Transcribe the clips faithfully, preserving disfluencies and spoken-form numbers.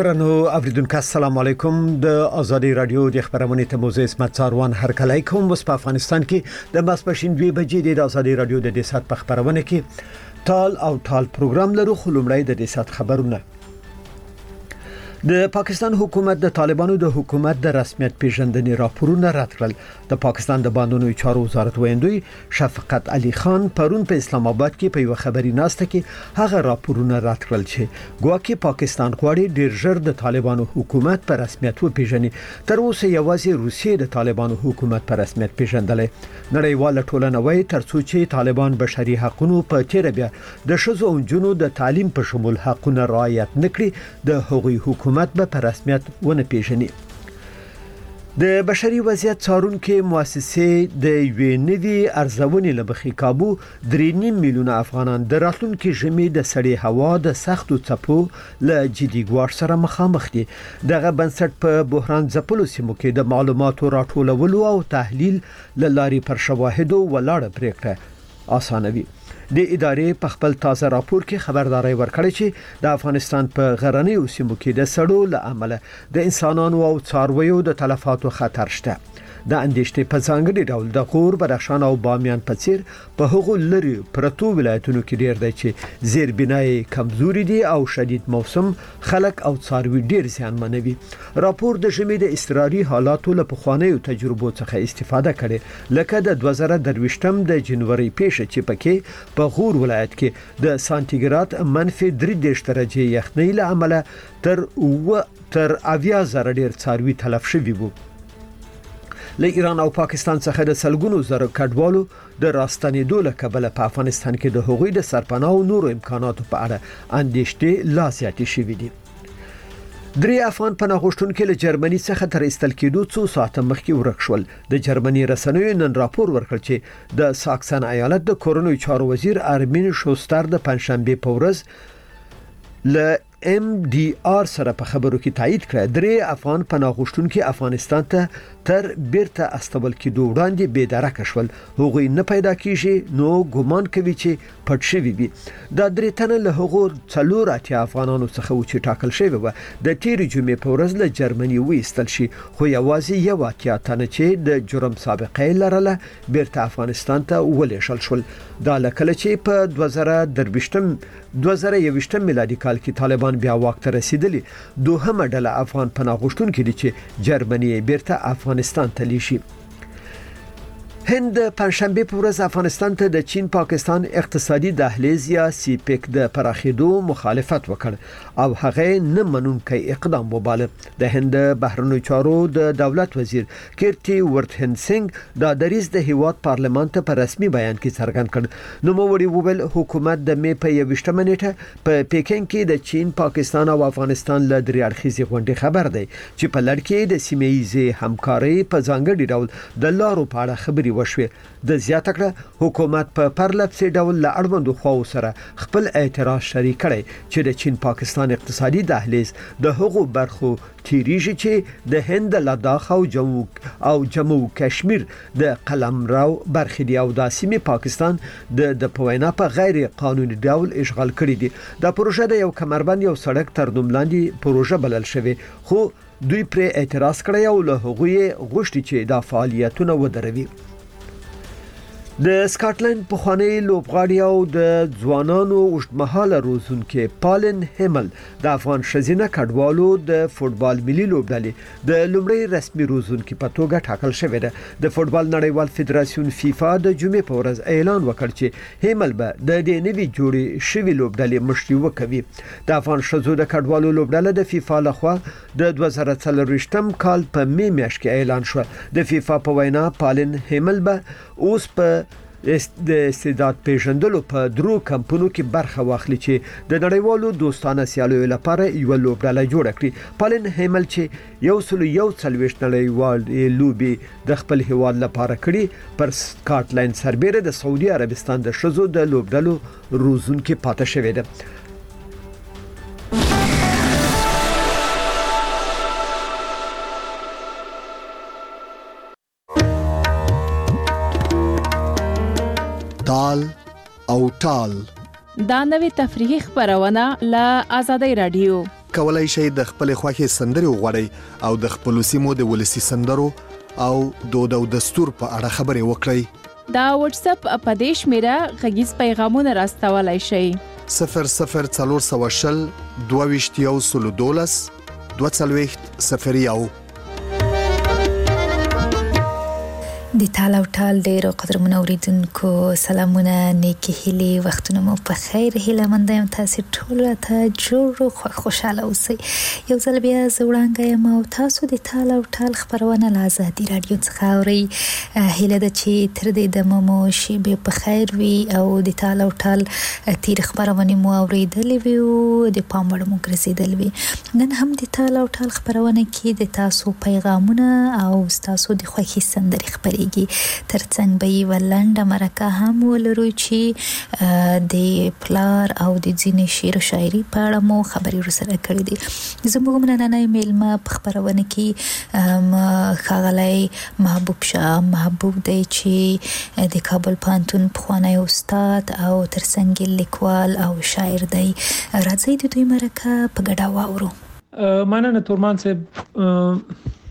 درنو اوریدونکو السلام علیکم د ازادي رادیو د خبرونې ته موزه اسمت څاروان هر کله کوم وس په افغانستان کې د ماسپښین دوه بجې د ازادي رادیو د دې سات په خبرونه کې ټال او ټال پروګرام لرو خلومړی د دې سات خبرونه د پاکستان حکومت د طالبانو د حکومت د رسمیت پیژندنې راپورونه رد کړل. د پاکستان د باندونو چارو وزارت ویندوی شفقت علي خان پرون په اسلام آباد کې په یو خبري ناسته کې هغه راپورونه رد کړل چې ګواکې پاکستان غواړي ډیر ژر د طالبانو حکومت په رسمیت وپیژني. تر اوسه یوازې روسیې د طالبانو حکومت په رسمیت پیژندلې. نړیواله ټولنه وايي ترڅو چې طالبان بشري حقوقو په تیر بیا د شذو او جنو د تعلیم په شمول حقوقونه رعایت نکړي د هغوی حکومت حکومت به په رسمیت ونه پیژني. د بشري وضعیت څارونکو مؤسسې د یونیوي ارزونې لبخي کابو درې نیم میلیونه افغانان د راتلونکي ژمي د سړې هوا د سختو څپو له جدي ګواښ سره مخامخ دي. دغه بنسټ په بحران ځپلو سیمو کې د معلوماتو راټولولو او تحلیل لاري پر شواهدو ولاړه پریکړه اسانوي. د ادارې په خپل تازه راپور کې خبرداري ورکړې چې د افغانستان په غرنیو سیمو کې د سړو له امله د انسانانو او څارویو د تلفاتو خطر شته. د اندېشنې په ځانګړي ډول د غور، بدخشان او بامیان په څیر په هغو لري پرتو ولایتونو کې ډیر دی چې زیربنای کمزوري دي او شدید موسم خلک او څاروي ډیر زیانمنوي. راپور د ژمي د اضطراري حالاتو له پخوانیو تجربو څخه استفاده کړي، لکه د دوه زره درویشتم د جنوري پیښه چې پکې په غور ولایت کې د سانتیګراد منفي درې دېرش درجه یخنۍ له امله تر و تر اویا زره ډیر څاروي تلف شوي وو. له ایران او پاکستان څخه د سلګونو زره کډوالو د راستنېدو له کبله په افغانستان کې د هغوی د سرپناه او نورو امکاناتو په اړه اندېښنې لا زیاتې شوې دي. درې افغان پناه غوښتونکي له جرمني څخه تر ایستل کېدو څو ساعته مخکې ورک شول. د جرمني رسنیو نن راپور ورکړ چې د ساکسن ایالت د کورنوي چارو وزیر ارمین شوستر د پنځشنبه په ورځ له ام ډي آر سره په خبرو کې تایید کړ. درې افغان پناه غوښتونکي افغانستان ته تر بیرته استول کېدو وړاندې بې درکه شول. هغوی نه پیدا کیږي، نو ګومان کوي چې پټ شوي وي. دا درې تنه له هغو څلور اتیا افغانانو څخه و چې ټاکل شوی و د تیرې جمعې په ورځ له جرمني وایستل شي، خو یوازې یو اتیا تنه چې د جرم سابقه لرله بیرته افغانستان ته ولېږل شول. دا لکه چې په دوه زره درویشتم دوه زره یوویشتم میلادي کال کې طالبان بیا واک ته رسیدلی. دوهمه ډله افغان پناه غوښتونکي دي چې جرمني بیرته افغانستان ته لیشي. هند پنځشنبه په ورځ افغانستان ته د چین پاکستان اقتصادي دهلیز یا سی پیک د پراخېدو مخالفت وکړ او هغه نه منونکی اقدام وباله. د هند بهرنیو چارو د دولت وزیر کیرتی ورتهن سنگ دا دریز د هیواد پارلمان ته په رسمي بیان کې څرګند کړ. نو موري وویل حکومت د می په یوویشتمه نیټه په پیکینګ کې د چین، پاکستان او افغانستان له درې اړخیزې غونډې خبر دی چې په لړ کې د سیمه‌ییزې همکارۍ په ځانګړي ډول د لارو په اړه خبري وشوي. د زیاته کړه حکومت په پرلپسې ډول له اړوندو خواو سره خپل اعتراض شریک کړي چې د چین پاکستان اقتصادي دهلیز د هغو برخو تیریږي چې د هند، لداخ او جمو او جمو کشمیر د قلمرو برخې دي او د سیمې پاکستان د د پوینا په غیر قانوني ډول اشغال کړي دي. دا پروژه د یو کمربند یو سړک تر نوم لاندې پروژه بلل شوی، خو دوی پر اعتراض کړی او له هغوی غوښتي چې دا فعالیتونه ودروي. د سکاټلند پخوانی لوبغاړی او د ځوانانو اوږدمهاله روزونکي پالن هیمل د افغان ښځینه کډوالو د فوتبال ملي لوبډلې د لومړی رسمي روزونکي په توګه ټاکل شوې ده. د فوتبال نړیوال فدراسیون فیفا د جمعې په ورځ اعلان وکړ چې هیمل به د دې نوي جوړې شوې لوبډلې مشري وکوي. د افغان ښځو د کډوالو لوبډله د فیفا لخوا د دوه زره څلرویشتم کال په می میاشت کې اعلان شو. د فیفا په وینا پالن هیمل به اوس په د استعداد پیژندلو په درو کمپونو کې برخه واخلي چې د نړیوالو دوستانه سیالیو لپاره یو لوبډله جوړه کړي. پالن هیمل چې یو سل یو څلوېښت نړیوال لوبي د خپل هیواد لپاره کړي، پر سکاټلند سربېره د سعودي عربستان د ښځو د لوبډلو روزونکي پاتې شوې ده. ټال او ټال دا نوې تفریحي خبرونه له آزادۍ رادیو. کولای شئ د خپل خوښي سندري وغواړئ او د خپل سیمو د ولسی سندرو او دود او دستور په اړه خبرې وکړئ. دا واتس اپ اپدیش میرا غږیز پیغامونه راستولای شئ. صفر صفر څلور سوه شل دوه ویشت یو سل دولس دوه څلوېښت صفر یو. د تال او ټال ډیرو قدرمنو اوریدونکو سلامونه، نیکی هیلې، وختونه مو په خیر. هیله مند یم تاسو ټول ته جوړ او خوشاله اوسئ. یو ځل بیا زه وړاندې یم او تاسو د تال او ټال خبرونه له ازادي رادیو څخه اورئ. هیله ده چې تر دې دمه مو شیبې په خیر وي او د تال او ټال تیر خبرونه مو اوریدلې وي او د پام وړ مو ګرځېدل وي. نن هم د تال او ټال خبرونه کې د تاسو پیغامونه او تاسو د خوښي سندري خبرې ترڅنګ به یې ولنډه مرکه هم ولرو چې د پلار او د ځینې شعر او شاعري په اړه مو خبرې ورسره کړې دي. زموږ نننۍ میلمه په خبرونه کې ښاغلی محبوب شاه محبوب دی چې د کابل پوهنتون پخوانی استاد او ترڅنګ لیکوال او شاعر دی. راځئ د دوی مرکه په ګډه واورو. مننه تورمان صاحب.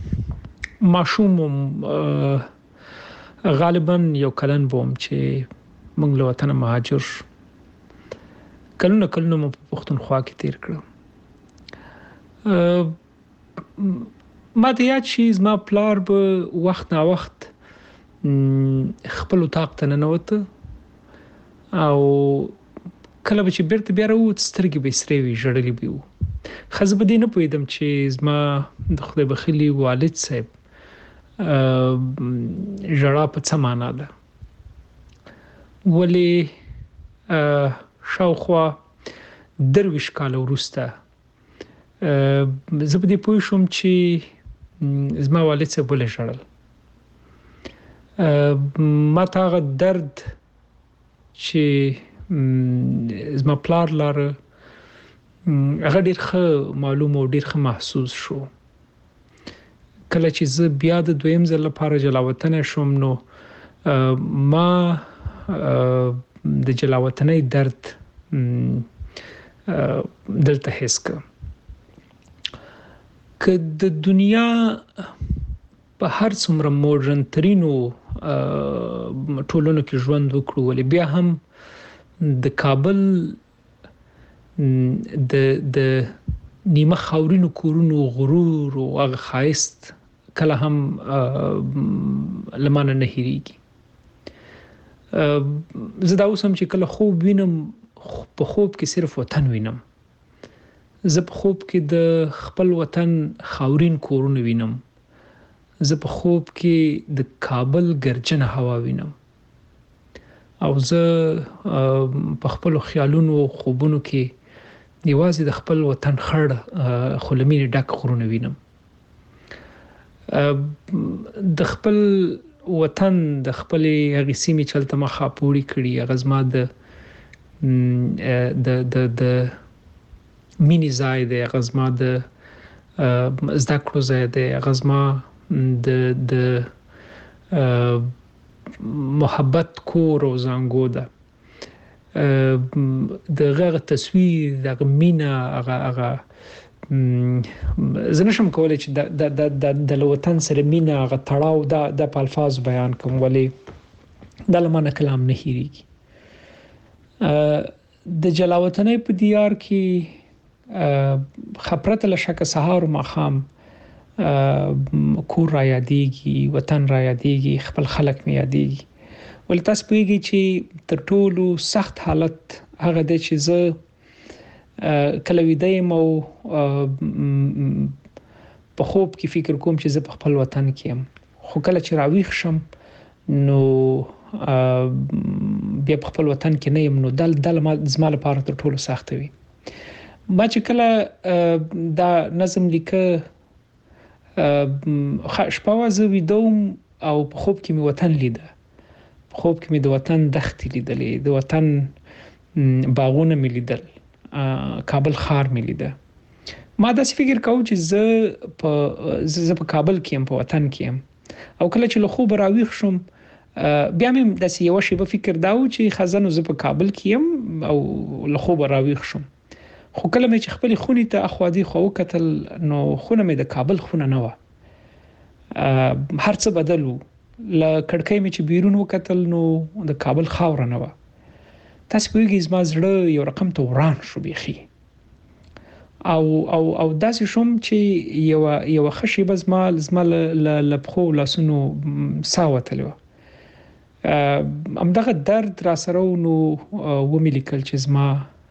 ماشوم غالبا یو کلن بوم چې موږ له وطن مهاجر کلونه کلونه مو په پښتونخوا کې تیر کړ. ما ته یاد شي زما پلار به وخت نا وخت خپل اتاق ته ننوت او کله به چې بیرته بیا راووت سترګې به سرې وي، ژړلې به وي. ښه زه په دې نه پوهېدم چې زما د خدای بخښلي والد صاحب ژړا په څه معنا ده. ولې شاوخوا درویش کال وروسته زه په دې پوه شوم چې زما والد صاحب ولې ژړل. ما ته هغه درد چې زما پلار لاره هغه ډېر ښه معلوم او ډېر ښه محسوس شو. کله چې زه بیا د دویم ځل لپاره جلاوطن شوم نو ما د جلاوطنۍ درد دلته حس کړ. که د دنیا په هر څومره مډرن ترینو ټولنو کې ژوند وکړو، ولې بیا هم د کابل د د نیمه خاورینو کورونو غرور او هغه ښایست کله هم لمانه نه هېریږي. زه دا اوس هم چې کله خوب وینم په خوب کې صرف وطن وینم. زه په خوب کې د خپل وطن خاورین کورونه وینم. زه په خوب کې د کابل ګرجنه هوا وینم او زه په خپل خیالونو او خوبونو کې یوازې د خپل وطن خړ خلمینې ډک غرونه وینم. د خپل وطن د خپل هغه سیمې چلته ما خاپوري کړي، هغه زما د د د د مینی ځای دی، هغه زما د زده کړو ځای دی، هغه زما د د محبت کور او زانګو ده. د غږ تصویر د مینا هغه هغه زه نشم کولای چې د د د د وطن سره مینا هغه تړاو د د الفاظ بیان کوم، ولې د لمانه کلام نه هېریږي. د جلاوطنۍ په دیار کې خبرت له شک سهار او ماخام کور را یادېږي، وطن را یادېږي، خپل خلک مې یادېږي. ولې تاسو پوهیږئ چې تر ټولو سخت حالت هغه دی چې زه کله ویده یم او په خوب کې فکر کوم چې زه په خپل وطن کې یم، خو کله چې راویښ شم نو بیا په خپل وطن کې نه یم. نو دل دل زما لپاره تر ټولو سخت وي. ما چې کله دا نظم لیکه شپه وځه ویدوم او په خوب کې مې وطن لیده، په خوب کې مې د وطن دښتې لیدلې، د وطن باغونه مې لیدل، کابل ښار مې لیده. ما داسې فکر کوم چې زه په زه په کابل کې یم، په وطن کې یم. او کله چې له خوب راویښ شم بیا مې داسې یو شی په فکر دا و چې خزانو زه په کابل کې یم او له خوب راویښ شم. خو کله مې چې خپل خونی ته اخوادي خو کتل نو خونه مې د کابل خونه نه و. هر څه بدلو ل کړکۍ مې چې بیرون وکتل نو د کابل خاور نه و. تاسو کویږي زما زړه یو رقم ته وران شو بيخي. او او او داسې شوم چې یو یو خشي بز مال زمل لبخو لاسونو ساوتلو. ام دغه درد را سره نو و مې لیکل چې زما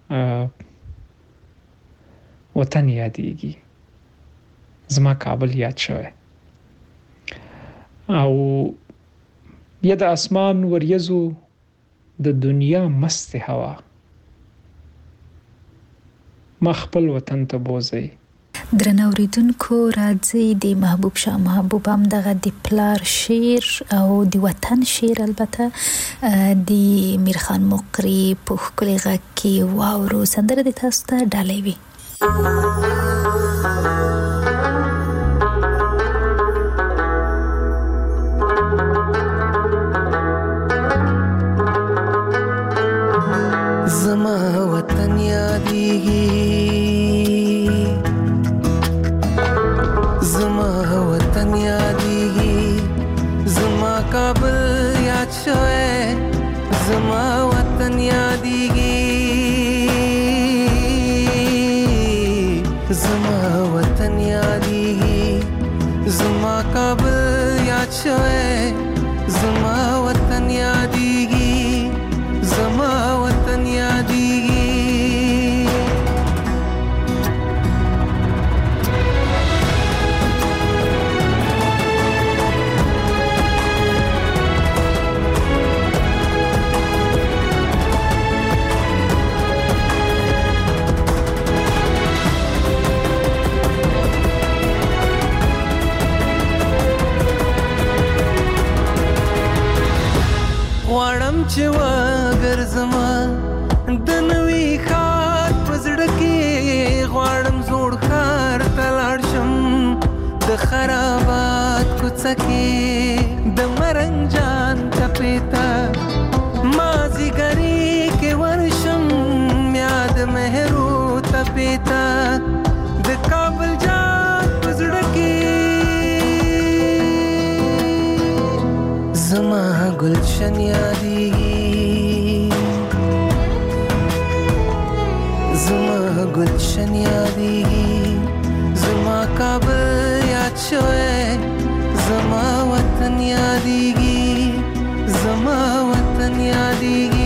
وطن یادېږي، زما کابل یاد شوی او یا د اسمان وریځو د دنیا مست هوا ما خپل وطن ته بوزي. درنه اوریدونکو راځي د محبوب شاه محبوب هم دغه د پلار شعر او د وطن شعر البته د میرخان مقری په خپل غږ کې واورو سندره د تاسو ته ډالۍ وي. زما وطن یادېږي، زما وطن یادېږي، زما کابل یاد شوی، زما وطن یادېږي، زما وطن یادېږي، زما کابل یاد شوی، زما وطن یادېږي، زما وطن یادېږي. غواړم چې وګرځمه د نوي ښار په زړه کې، غواړم زوړ ښار ته لاړ شم د خرابات کوڅه کې، د مرنګ جان ټپې ته مازیګري کې ورشم، یاد مهرو تپې ته د کابل جان په زړه کې. زما گلشن یادېږي، زما گلشن یادېږي، زما کابل یاد شوی، زما وطن یادېږي، زما وطن یادېږي.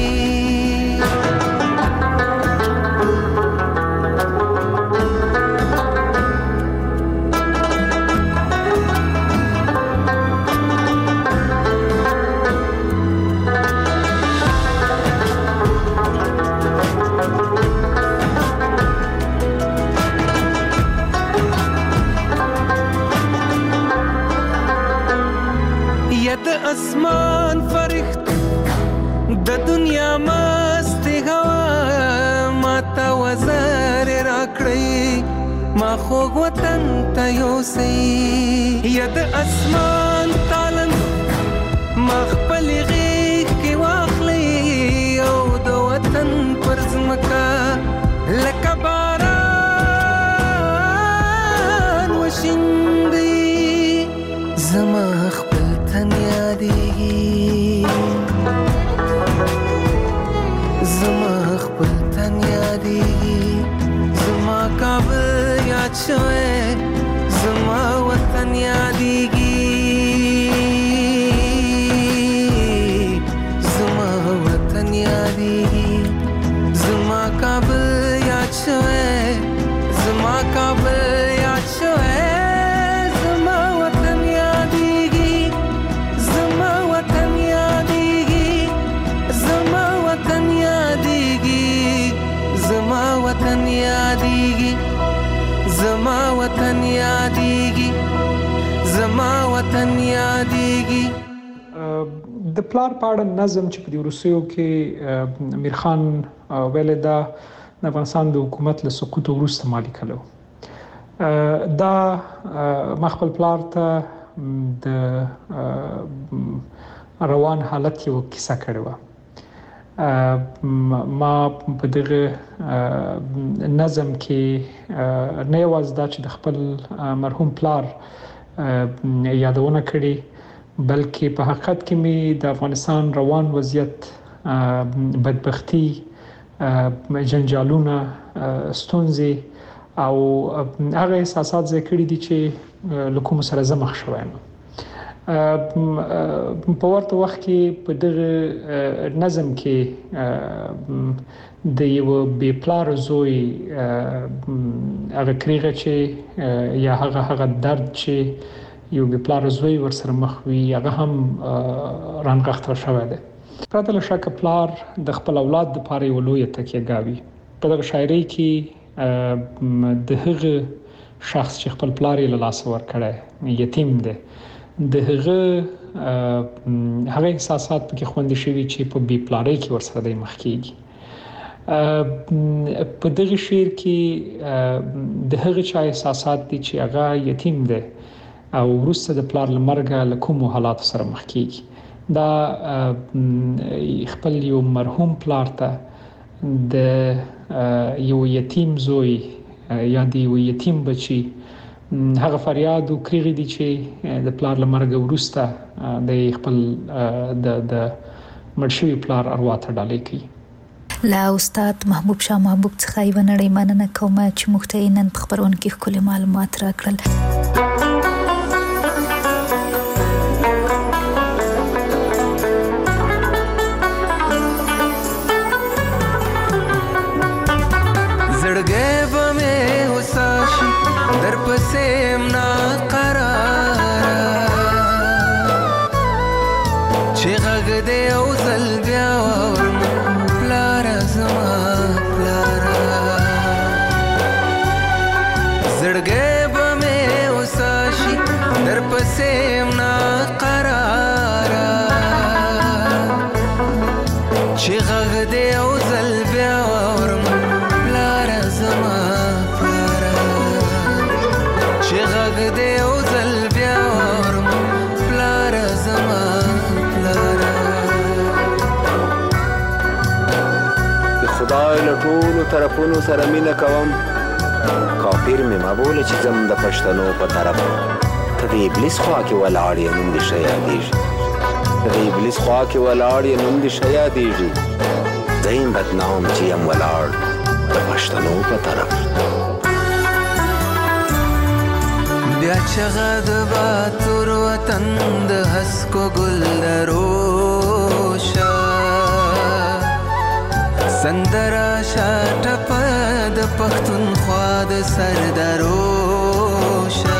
اسمان فرښت د دنیا مست هوا ماته وزر راکړی، ما خوږ وطن ته یوسئ. یا د اسمان تالن ما خپل غېږ کې واخلئ او د وطن پر ځمکه لکه باران وشیندئ. زما خپل تن یادېږي، زما خپل تن یادېږي، زما کابل یاد شوی، زما وطن یادېږي، زما وطن یادېږي، زما کابل یاد شوی، زما کابل یاد شوی، زما وطن یادېږي، زما وطن یادېږي، زما وطن یادېږي، زما وطن یادېږي، زما وطن یادېږي، زما وطن یادېږي. د پلار پاړه نظم چې په روسیو کې میرخان ویل دا د افغانستان د حکومت له سقوط وروسته مالی کړو. دا مخبل پلار ته د روان حالت یو کیسه کړې و. ما په دغه نظم کې نه یوازې دا چې د خپل مرحوم پلار یادونه کړې بلکې په حقیقت کې می د افغانستان روان وضعیت بدبختی جنجالونه ستونزې او هغه احساسات ذکر دي چې لکه سره زمخ شوم په ورته وخت کې په دغه نظم کې د یو بي پلار زوی هغه کریغه چې یا هغه هغه درد چې یو بي پلار زوی ورسره مخ وي هغه هم رانغښتل شوی دی. پرته له شک پلار د خپل اولاد د پاره یو لوی تکیه گاوي. په دغه شاعري کې د هغه شخص چې خپل پلار یې له لاس ورکړی یتیم دی د هغه هغه احساسات پکې خوندې شوي چې په بي پلارۍ کې ورسره د مخ کېږي. په دغه شعر کې د هغه چا احساسات دي چې هغه یتیم دی او وروسته د پلار له مرګه له کومو حالاتو سره مخ کېږي. دا خپل یو مرحوم پلار ته د یو یتیم زوی یا د یو یتیم بچي هغه فریاد او کریغې دي چې د پلار لمرګ وروسته د خپل د د مرشوي پلار اروا ته ډالې کوي. لا استاد محبوب شاه محبوب څخه یې ونړې مننه کوم چې مختې نن په خبرونه کې خپل معلومات راکړل. زړګې به مې وساشي در پسې نا قرار چې غږ دې او زل بیا ورم پلار زما پلار زړګې به مې وساشي در پسې نا قرار چې غږ دې او زل بیا ورم پلار زما غږ دې او زل بیا ورم پلار زما پلار د خدای له ټولو طرفونو سره مینه کوم کافر مې مبوله چې زم د پښتنو په طرف ته د ابلیس خوا کې ولاړ یې نوم دې ښه یادېږي د ابلیس خوا کې ولاړ یې نوم دې ښه یادېږي زه یم بدنام چې یم ولاړ د پښتنو په طرف بیا چغه د باتور وطن د هسکو ګل دروشه سندره شاټپ د پښتونخوا د سردروشه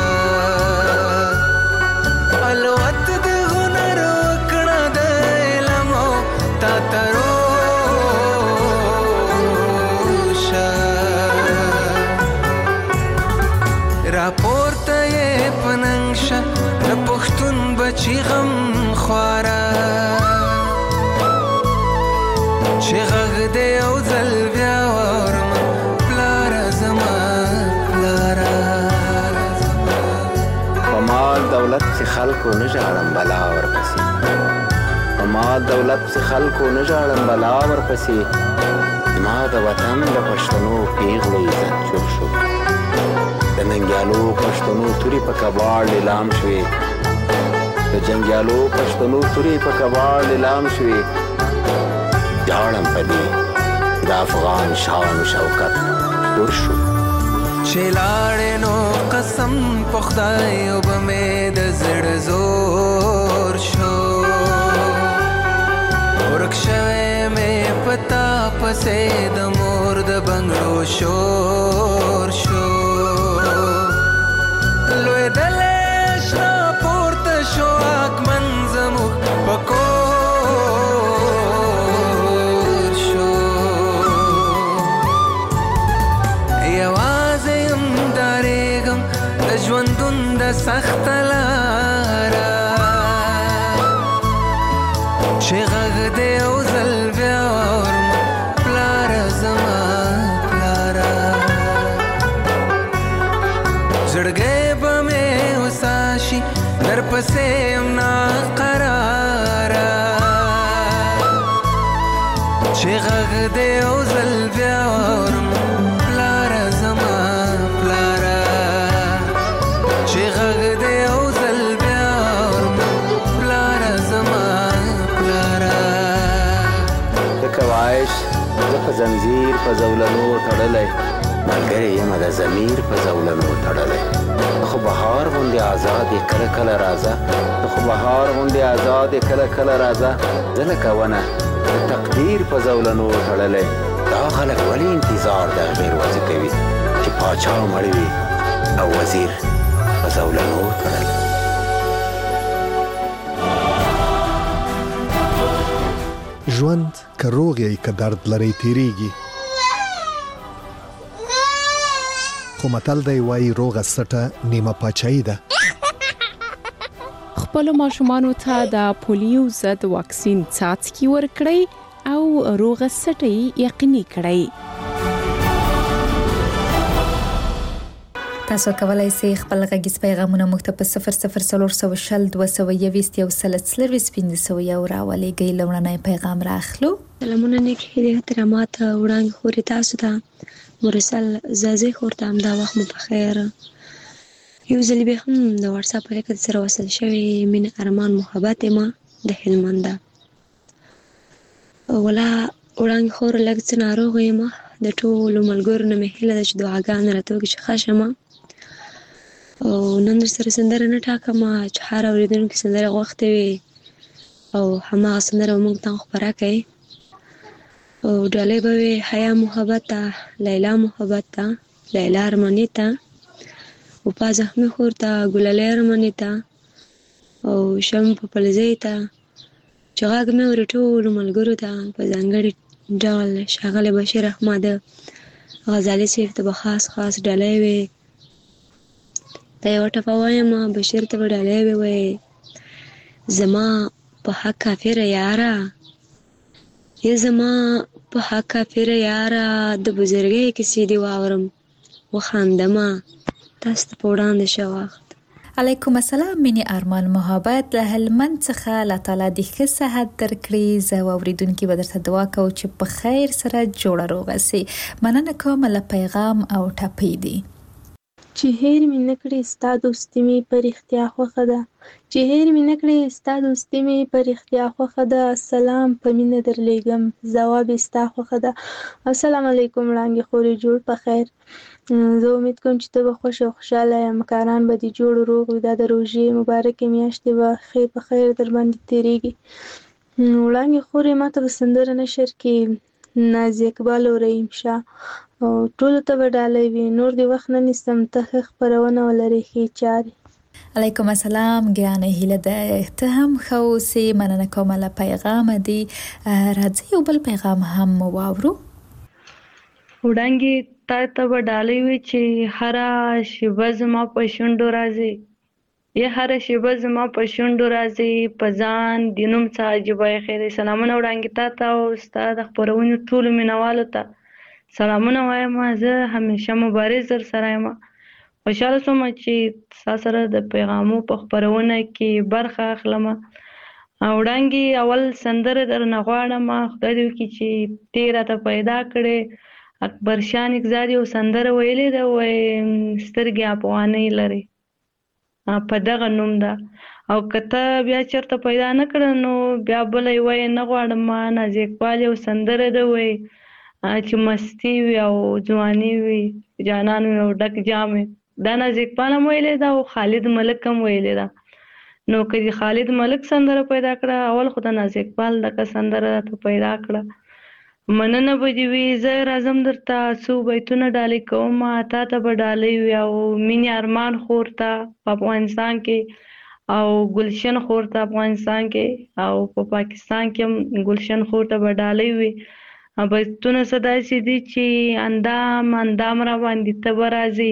الوت د هنر وکړه د علم او تاتروشه راپورته پننګشه د پښتون بچی غم خواره چې غږ دې او زل بیا ورم پلار زما پلار په مال دولت چې خلکو نه ژاړم بلا ورپسې په مال دولت چې خلکو نه ژاړم بلا ورپسې ما د وطن د پښتنو پیغلو عزت جوړ شو د ننګیالو پښتنو توري په کباړ لیلام شوې د جنګیالو پښتنو توري په کباړ لیلام شوې جاړم په دې د افغان شان شوکت دور شو چې لاړې نو قسم په خدای وبه مې د زړه زور شو ورک شوی مې پتا پسې د مور د بنګړو شور شو لوی دلشنا پورته شو اکمن زموږ پکور شو یوازې یم ډارېږم د ژوندون د سخت لاره چې غږ دې او زل بیا ورم پلار زما پلار زړګې به مې وساشي در پسې یم نا قراره چې غږ دې او ځل بیا اورم پلاره زما پلاره چې غږ دې او ځل بیا اورم پلاره زما پلاره لکه وایش زه په زنځیر په زولنو تړلی ملګری یم د ضمیر په زولنو تړلی خو بهار غوندې آزاد یې کله کله راځه خو بهار غوندې آزاد یې کله کله راځه زه لکه ونه د تقدیر په زولنو تړلی دا خلک ولې انتظار د هغې ورځې کوي چې پاچا مړ وي او وزیر په زولنو تړلی ژوند که روغ یې که درد لري تیریږي خو متل دی وایي روغه سټه نیمه پاچاهي ده خپل ماشومانو ته د پولیو ضد واکسین څاڅکي ورکړئ او روغه سټي یقیني کړئ. تاسو کولای شئ خپل غږیز پیغامونه موږ ته په صفر صفر صفر صفر شل دوه سوه یوویشت یو سل څلرویشت پنځه سوه یو راولېږئ. لومړنی پیغام راخلو. سلامونه نیک هیلې احترامات وړاندې خورې تاسو ته مرسل زازي خورته همدا وخت مو په خیر. یو ځل بیا هم د واتساپ په لیکه سره وصل شوی مینه ارمان محبت ما د هلمند ولا وړاندې خور لږ څه ناروغه یم د ټولو ملګرو نه مې هیله ده چې دعاګانې راته وکړي چې ښه شم او نن سره سندره نه ټاکم چې هر اورېدونکي سندره غوښتې وي او هماغه سندره موږ ته خپره کوي او ډالۍ به وي حیا محبت ته لیلا محبت ته لیلا ارماني ته او پا زخمي خور ته ګلالۍ ارماني ته او شم په پلزۍ ته چې غږ مې اوري ټولو ملګرو ته په ځانګړي ډول ښاغلی بشیر احمد غزالي صاحب ته به خاص خاص ډالۍ وي. دا یوه ټپه وایم بشیر ته به ډالۍ وي وایي زما په حق کافره یاره یا زما په حق کافره یاره د بزرګۍ کیسې دې واورم وخاندمه تاسو ته په وړاندې شه وخت. علیکم السلام مینې ارمان محبت له هلمند څخه الله تعالی دې ښه صحت درکړي. زه اوریدونکي به درته دعا کوو چې په خیر سره جوړه روغه سي. مننه کوم له پیغام او ټپې دی. چې هیر مې نکړې ستا دوستي مې په رښتیا خوښه ده چې هیر مې نکړې ستا دوستي مې په رښتیا خوښه ده سلام په مینه درلیږم ځواب یې ستا خوښه ده. السلام علیکم وړانګې خورې جوړ په خیر. زه امید کوم چې ته به خوښ او خوشحاله یې مکاران به دې جوړ روغ وي. دا د روژې مبارکې میاشتې به ښې په خیر در باندې تېرېږي. وړانګې خورې ما ته به سندره نشر کې نازي اقبال او رحیم شاه او ټولو ته به ډالۍ وي. نور دې وخت نه نیسم ته ښه خپرونه ولرې ښې چارې. علیکم السلام ګرانه هیله ده ته هم ښه اوسې. مننه کوم له پیغام دی. راځئ یو بل پیغام هم واورو. وړانګې تا ته به ډالۍ وي چې هره شیبه زما په شونډو راځي یا هره شیبه زما په شونډو راځي په ځان د نوم څه عجیبه خیر. سلامونه وړانګې تا ته او ستا د خپرونې ټولو مینوالو ته سلامونه وایم. زه همیشه مبارز در سره یم. خوشحاله شوم چې ستا سره د پیغامو په خپرونه کې برخه اخلم. وړانګې اول سندره درنه غواړم خدای دې وکړي چې ته راته پیدا کړې. اکبر شاه نګزار یو سندره ویلې ده وایي سترګې افغانۍ لري په دغه نوم ده او که ته بیا چېرته پیدا نه کړه نو بیا بله یې وایي نه غواړم. نازي اقبال یو سندره ده وایي چې مستی وي او ځواني وي جانان وي او ډک جام وي. دا نازي اقبال هم ویلې ده او خالد ملک هم ویلې ده. نو که دې خالد ملک سندره پیدا کړه اول خو د نازي اقبال دغه سندره ته پیدا کړه. مننه به دې وي. زه راځم درته څو بیتونه ډالۍ کوم تا ته به ډالۍ وي او مینې ارمان خور ته په افغانستان کې او ګلشن خور ته افغانستان کې او په پا پاکستان کې هم ګلشن خور ته به ډالۍ وي. بیتونه څه داسې دي چې اندام اندام را باندې ته به راځې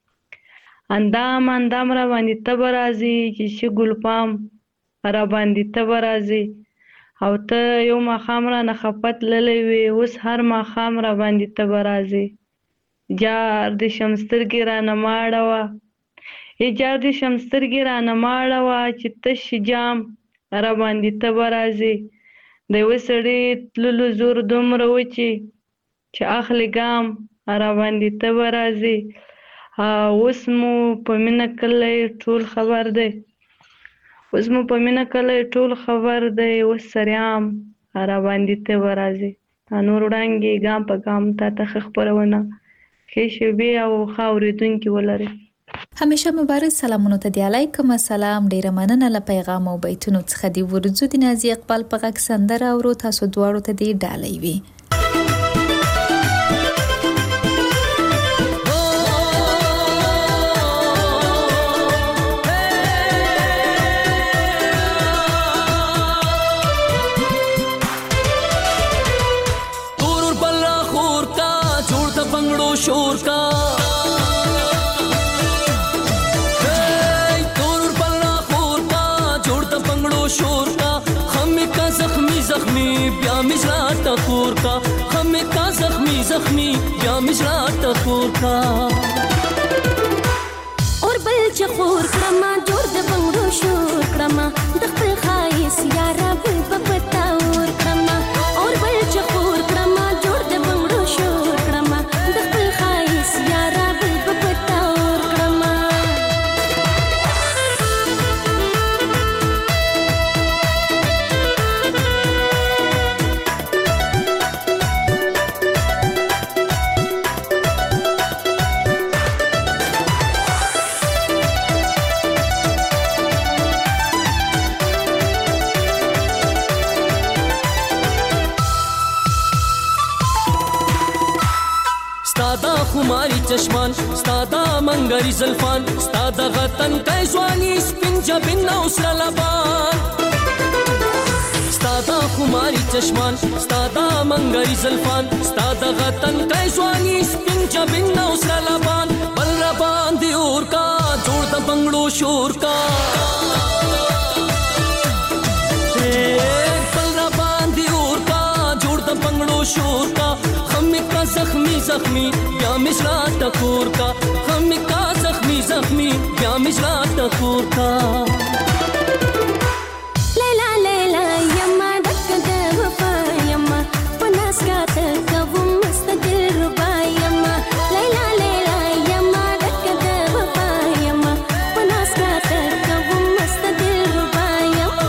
اندام اندام را باندې ته به راځې چې شي ګلپام را باندې ته به راځې او ته یو ماښام رانه خفه تللی وې اوس هر ماښام را باندې ته به راځې. جار دې شم سترګې رانه مه اړوه ای جار دې شم سترګې رانه مه اړوه چې تش جام را باندې ته به راځې. د یوه سړي تللو زور دومره و چې چې اخلي ګام را باندې ته به راځې. اوس مو په مینه کلی ټول خبر دی اوس مو په مینه کلی ټول خبر دی اوس سریام را باندې ته به راځې. نور وړانګې ګام په ګام تا ته ښه خپرونه ښې شېبې او ښه اورېدونکي ولرئ. همیشه مبارک. سلامونو ته دی علیکم السلام. ډیره مننه له پیغام او بیتونو څخه دی. ورځو د نازي اقبال په غږ سندره اورو. تاسو دواړو ته دی ډالۍ وي. शोर का तोर पल्ला खोर का जोड़ता पंगड़ो शोर का हमें का जख्मी जख्मी ब्या मिजरा टकोर का हमें का जख्मी जख्मी ब्या मिजरा टकोर का और बल चखोर क्रमा जोड़ द पंगड़ो शोर क्रमा दखल खाइस यारा बल बपता और क्रमा और बल चखोर क्रमा जोड़ द पंगड़ो शोर क्रमा यारा बल बपता और क्रमा. स्तादा खुमारी चश्मान स्तादा मंगरी जल्फान स्तादा गतन कई ज़वानी स्पिन जबिन उसरा लबान. स्तादा खुमारी चश्मान स्तादा मंगरी जल्फान स्तादा गतन कई ज़वानी स्पिन जबिन उसरा लबान. बल रबान दियोर का जोड़ द बंगड़ो शोर का बल रबान दियोर का जोड़ द बंगड़ो शोर का हमें का जख्मी जख्मी या मिजरा टकोर का हमें का जख्मी जख्मी या मिजरा टकोर का. लैला लैला यम्मा डक द वफा यम्मा पनास का तक वो मुस्तदिल रुबा यम्मा. लैला लैला यम्मा डक द वफा यम्मा पनास का तक वो मुस्तदिल रुबा यम्मा.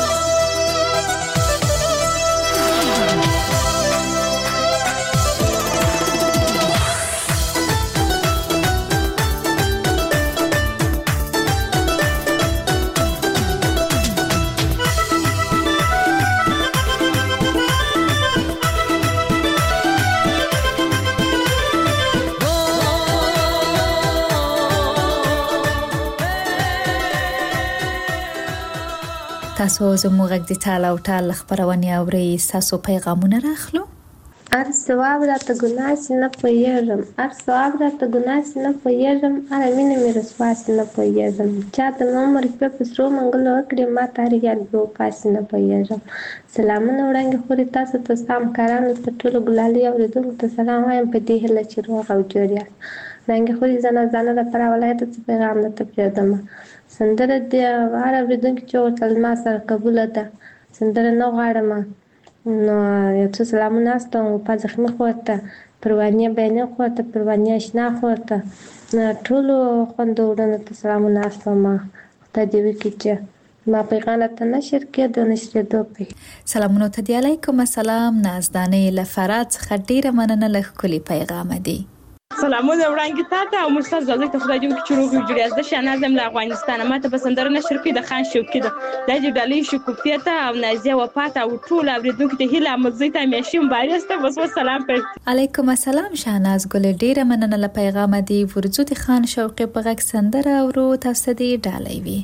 تاسو زموږ غږ د ټال او ټال خبرونه اورئ. تاسو پیغامونه راخلو. ار ثواب راته ګناه سي نه پوهېږم ار ثواب راته ګناه سي نه پوهېږم اره مینه مې رسوا سي نه پوهېږم چا ته مې عمر شپې په سرو منګلو وکړې ما ته هر یاد به وفا سي نه پوهېږم. سلامونه وړاندې خورې تاسو ته ستا همکارانو ته ټولو ګلالي اورېدونکو ته سلام وایم په دې هیله چې روغ او جوړ یاست. وړاندې خورې زه نازانه لپاره ولایت څه پیغام درته پرېږدم. سندره د هر اورېدونکي چې ورته زما سره قبوله ده سندره نه غواړم. نو یو څه سلامونه استوم په زخمي خور ته پروانې بیانې خور ته پروانې اشنا خور ته ټولو خویندو وروڼو ته سلامونه استوم. خدای دې وکړي چې ما پیغام ته نشر کېدو نشرېدو پې. سلامونه ته دی علیکم السلام. نازدانې له فرات څخه ډیره مننه له ښکلي پیغامه دی. سلامونه وړاندې تا ته او مستر زازک ته خدای دې وکړي چې روغ او جوړ یاست. زه شهناز یم له افغانستانه. ما ته په سندره نشر کړي د خان شوقي ده. دا دې ډالۍ شکوفتې ته او نازیه وفا ته او ټولو اورېدونکو ته هیله امدزۍ ته همیشې مبارز ته بس سلام پرې. علیکم السلام شهناز ګل ډیره مننه له پیغامه دی. ورځو د خان شوقي په غږ سندره اورو. تاسو دې ډالۍ وي.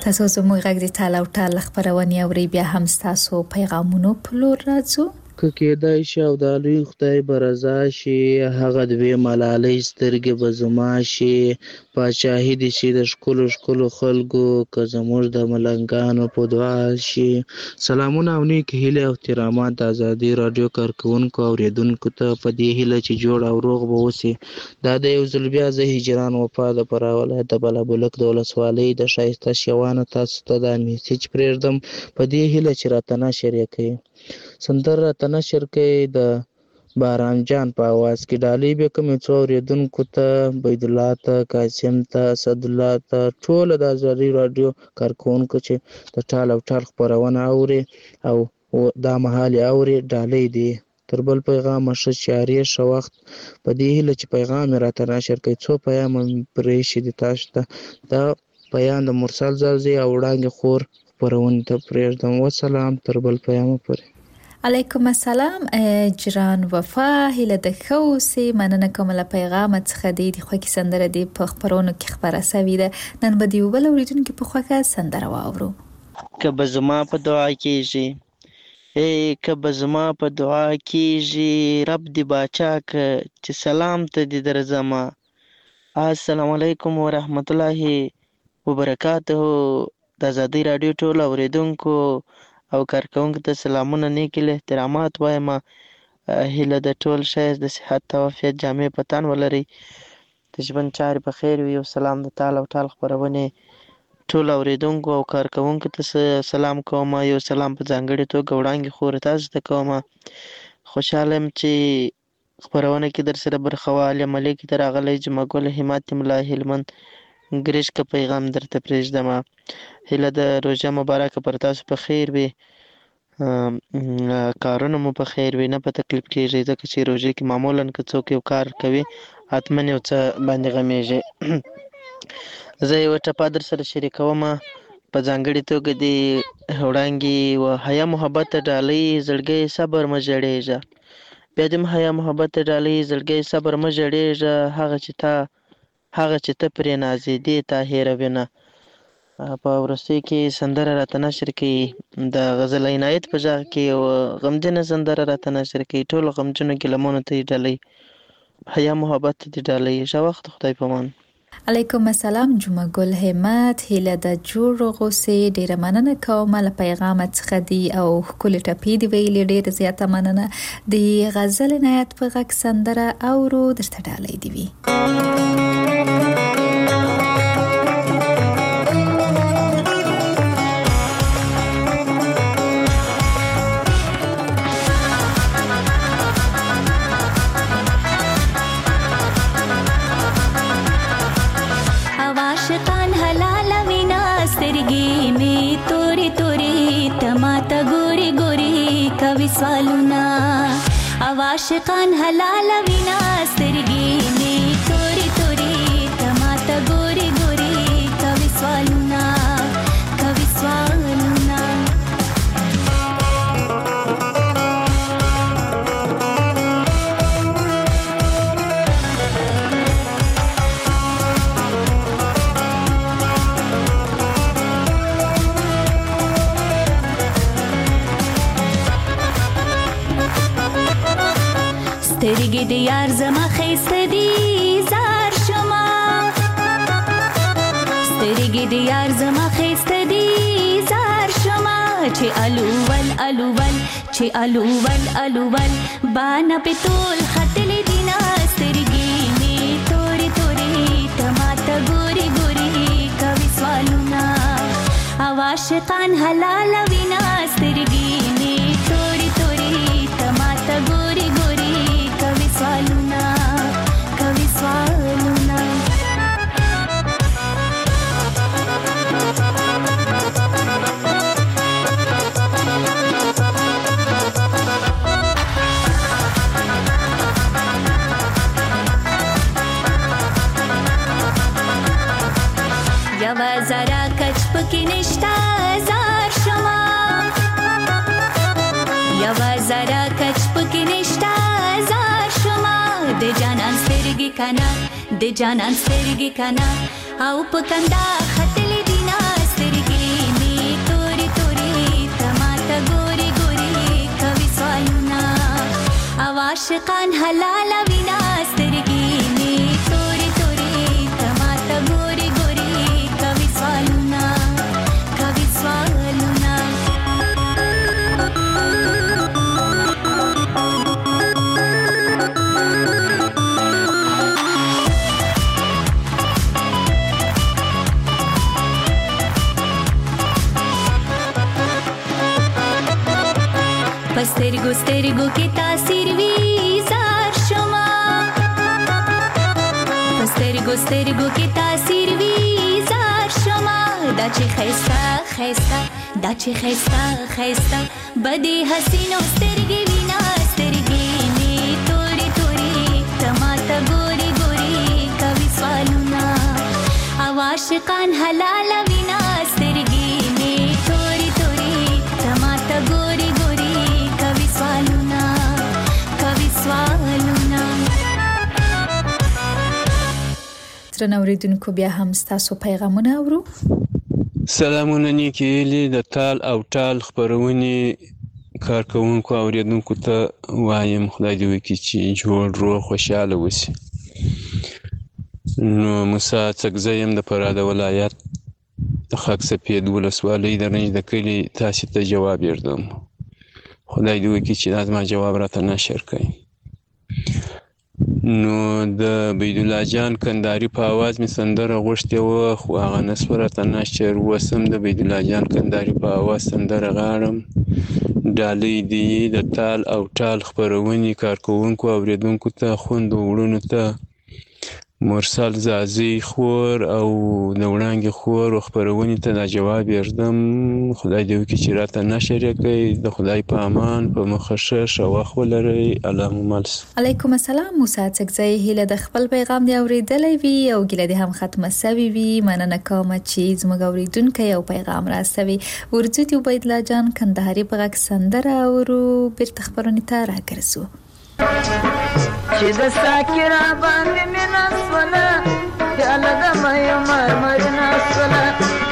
تاسو زموږ غږ د ټال او ټال خبرونه اوري بیا هم تاسو پیغامونو په لور راځو که کېدای شي او د لوی خدای برضا شي هغه د وی ملالۍ سترګې به زما شي پاچاهي دي چې د ښکلو ښکلو خلکو که زموږ د ملنګانو په دعا شي. سلامونه او نیک هیله او احترامات د ازادي رادیو کارکونکو او اوریدونکو ته په دې هیله چې جوړ او روغ به اوسي. دا د یو ځل بیا زه هجران وفا د فراه ولایت د بلابلک د ولسوالۍ د ښایسته شیوانو تاسو ته دا میسج پرېږدم په دې هیله چې راته نشر یې کوي. سندره راته نشر کوي د باران جان په اواز کې ډالۍ به کومې څو اوریدونکو ته بيدالله ته قاسم ته اسدالله ته ټول د ازادي رادیو کارکونکو چې د ټال او ټال خبرونه اوري او دا مهال اوري ډالۍ دی. تر بل پیغام شه چاري شو وخت په دې هله چې پیغام راته نشر کوي څو پیغام پرې شي د تاسو ته دا پیغام د مرسل زلزي او وړاندې خور خبرونه ته پرېږدم. وسلام تر بل پیغام پورې. علیکم السلام جران وفا هله د خوسي مننه کوم له پیغام څخه دی د خو کې سندره دی په خبرونو کې خبره سوي ده نن به دی وبل اوریدونکو په خوکه سندره واورو. کبه زما په دعا کېږي اے کبه زما په دعا کېږي رب دی باچا ک چې سلام ته دې درځما. السلام علیکم ورحمت الله وبرکاته. د ازادي رادیو ټول اوریدونکو او کارکونکو ته سلامونه نیک احترامات وایم. هیله د ټول شایست د صحت او عافیت جامع پتان ولري د ژوند چارې په خیر وي. او سلام د ټال او ټال خبرونه ټول اوریدونکو او کارکونکو ته سلام کوم. یو سلام په ځانګړي توګه وړاندې خور تاسو ته کوم. خوشاله يم چې خبرونه کې در سره برخواله ملک تر غلې جمعګل همت ملا هلمند ګریش کا پیغام درته پرېږدم. هله د روزه مبارکه پر تاسو په خیر وي کارونه مو په خیر وي نه په تکلیف کېږي ځکه چې روزه کې معمولا که څوک یو کار کوي حتما یو څه باندې غمیږي. زه یو ټپه در سره شریکوم په ځانګړي توګه د وړاندې و حیا محبت ډالۍ زړګي صبر مجړېږه بیا د حیا محبت ډالۍ زړګي صبر مجړېږه هغه چې تا هغه چې ته پرې نازې دې تا هېروي نه. په ورستۍ کې سندره راته نشر کوي د غزل عنایت په ژغ کې یو غمجنه سندره راته نشر کوي. ټولو غمجنو ګیلمونو ته یې ډالۍ حیا محبت ته دې ډالۍ. ښه وخت خدای پامان. علیکم السلام جمعه ګل همت هله د جوړ غوسه ډیره مننه کوم له پیغام څخه دی او کله ټپی دی ویلې ډیره زیاته مننه د غزل عنایت په غږ سندره اورو درته ډالۍ دی وی. سوالونه عاشقان حلال وینا سترګې می توري توري تماته ګوري ګوري کوي سوالونه کوي سوالونه سترګې د یار زما خیسته دي زار شما سترګې د یار زما خیسته دي زار شما چې الوول الوول چې الوول الوول بانا په تول خطلې دینا سترګې می توري توري تماته ګوري ګوري کوي سوالونه عاشقان حلال وینا سترګې می توري توري تماته ګوري ګوري کوي سوالونه کوي سوالونه یوا زرا کچ پکې نشتا زار شما یوا زرا کچ پکې نشتا زار شما د جانان سترګې کنا د جانان سترګې کنا او پکندا خطلې دینا سترګې عاشقان حلال وینا سترګې می تورې تورې تماته ګوري ګوري کوي سوالونه کوي سوالونه سترګو سترګو کې تاثیر وی زار شما سترګو سترګو کې تاثیر وی زار شما دا چې خيستا خيستا دا چې خيستا خيستا بدی حسینو سترګې وینا سترګې می توري توري تماته ګوري ګوري کوي سوالونه او عاشقان حلال وینا سترګې می توري توري تماته ګوري ترنه اوریدونکو بیا هم ستاسو پیغامونه اورو. سلامونه نیکی هیلې د تال او ټال خپرونې کارکوونکو اوریدونکو ته وایم خدای دې وکړي چې جوړ روغ خوشحاله اوسي. نو موسی څکزی یم د فراه د ولایت د خاک سپید ولسوالۍ د رنج د کلي تاسې ته جواب یردم. خدای دې وکړي چې دا زما جواب راته نشر کړي. نو د بیدالله جان کندهاري په اواز مې سندره غوښتې وه خو هغه نسوه راته نشر. اوس هم د بیدالله جان کندهاري په اواز سندره غاړم. ډالۍ دې د تال او ټال خپرونې کارکوونکو اوریدونکو ته خویندو وروڼو ته مرسل زازي خور او د وړانګې خور او خپرونې ته دا جواب یردم. خدای دې وکړي چې راته نشر یې کړئ. د خدای په امان په مخه ښه ښه وخت ولرئ. الله مو مل شه. علیکم السلام. موسی څکزی هیله د خپل پیغام دی اوریدلی وي او ګیله دې هم ختمه سوي وي. مننه کوم چې زموږ اوریدونکی یو پیغام راستوي. ورځو دې عبیدالله جان کندهاري په غږ سندره اورو بیرته خپرونې ته راګرځو. چې د ساکرا باندې مینا سوله پیاله د مې مرمر ناسوله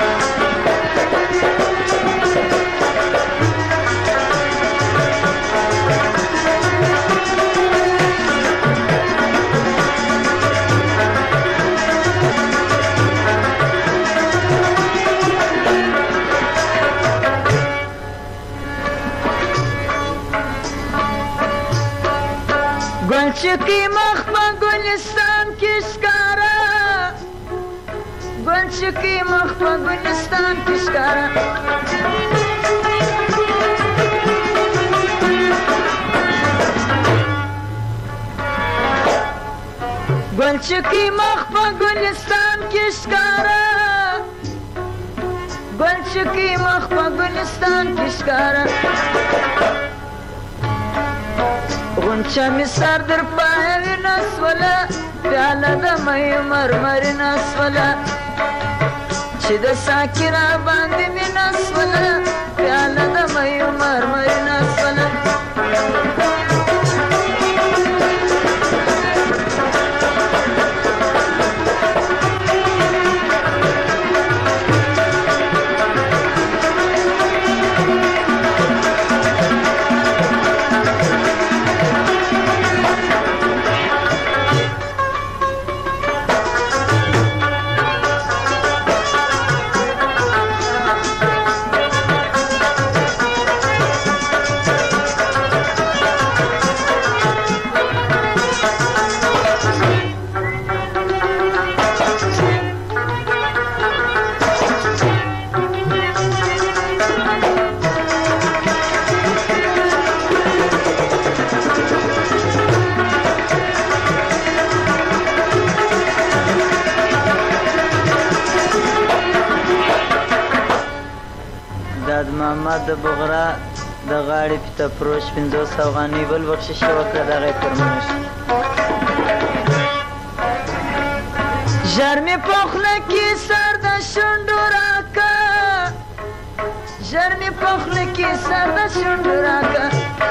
گلچکی مخ په گلستان کې ښکارا گلچکی مخ په گلستان کې ښکارا گلچکی مخ په گلستان کې ښکارا گلچکی مخ په گلستان کې ښکارا غنچه می سر در پای نسوله پیاله د مې مرمر نسوله چې د ساکرا باندې می نسوله پیاله د مې مرمر نسوله محمد د بغرا د غاړې پته پروش پنځوس افغانۍ بل بخشش وکړه دغه یې فرمایش ژر مې په خوله کې سر د شونډو راکه ژر مې په خوله کې سر د شونډو راکه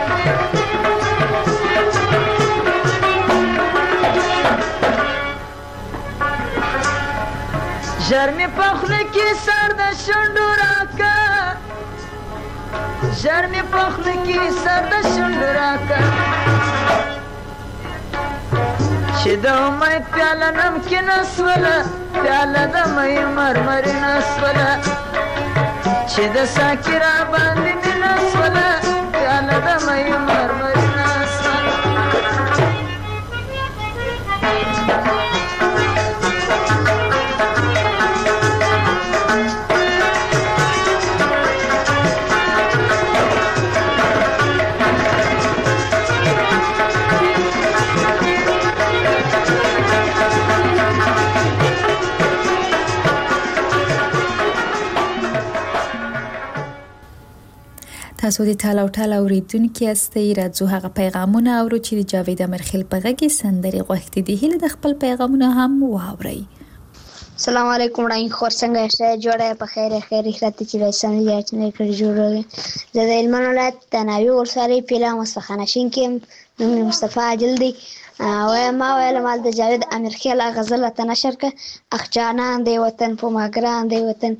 ژر مې په خوله کې سر د شونډو راکه ژر مې په خوله کې سر د شونډو راکه چې د امید پیاله نمکین اسوله پیاله د مې مرمرین اسوله چې د ساقي را باندې مینه اسوله پیاله د مې مرمرین اسوله تاسو د ټاله او ټاله اوریدونکو یاستئ. راځو هغه پیغامونه اورو چې د جاوید امرخیل په غږ کې سندرې غوښتي دي. هیله د خپل پیغامونه هم واورئ. السلام علیکم وړاندې خور څنګه یې جوړه په خیر خیر خاطر چې رسن یې چې نه کړی جوړه زه د هلمند ولایت د ناوی ورسره پیلا مصطفی نشین کې نوم مصطفی عادل دی او ما ویل مال د جاوید امرخیل غزل ته نشر ک اخ جانان دی وطن په ماګران دی وطن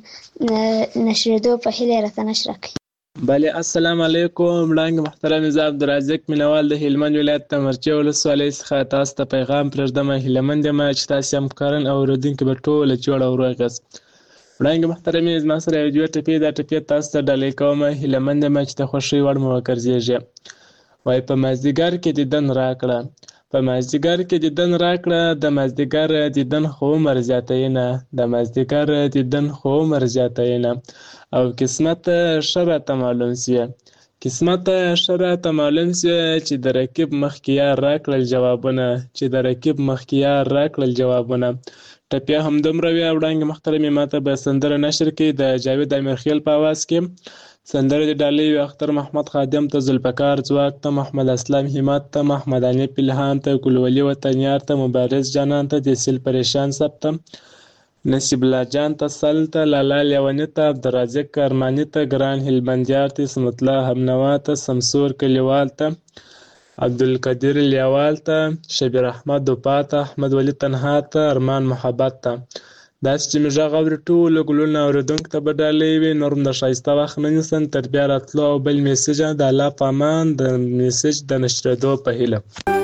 نشریدو په هیله راته نشر کړ. بله السلام علیکم وړاندې محترم زه عبدالرزاق مینوال د هلمند ولایت د مرچې ولسوالۍ څخه تاسو ته پیغام پرېږدم. هیلهمند یم چې تاسو همکاران او اورېدونکي به ټوله جوړ او روغ یاست. وړاندې محترمې زما سره یو دوه ټپې دا ټپې تاسو ته ډالۍ کوم. هیلهمند یم چې د خوښۍ وړ مو وګرځېږي. وایي په مازدیګر کې دیدن راکړه په مازدیګر کې دیدن راکړه د مازدیګر دیدن خو عمر زیاتوینه د مازدیګر دیدن خو عمر زیاتوینه او قسمت ښه راته معلوم سوی قسمت ښه راته معلوم سوی چې د رقیب مخکې یار راکړل جوابونه چې د رقیب مخکې یار راکړل جوابونه. ټپیا همدومره وي. وړاندې محترمې ماته به سندره نشر کړي د جاوید امیرخیل په اواز کې. سندره د ډالۍ وي اختر محمد خادم ته، ذوالفقار ځواک ته، محمد اسلام همت ته، محمد علي پلهان ته، ګلولي وطنیار ته، مبارز جانان ته، دیسیل پریشان صاحب ته، نصیب الله جان ته، سل ته، لالا لیونی ته، عبدالرازق ارماني ته، ګران هلمندیار ته، اسمت الله همنوا ته، سمسور کلیوال ته، عبدالقدیر لیوال ته، شبیر احمد دوپا ته، احمد ولی تنها ته، ارمان محبت ته. داسې چې مې غږ اوري ټولو ګلونه اورېدونکو ته به ډالۍ وي. نور هم د ښایسته وخت نه نیسم تر بیا راتلو او بل میسج د الله په امان د میسج د نشرېدو په هیله.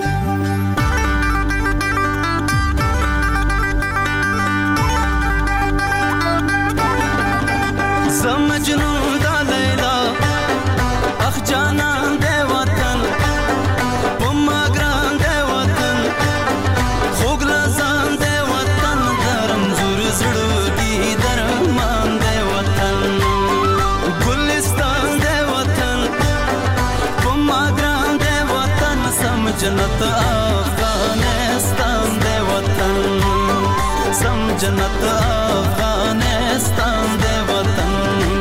جنت افغانستان دی وطن سم جنت افغانستان دی وطن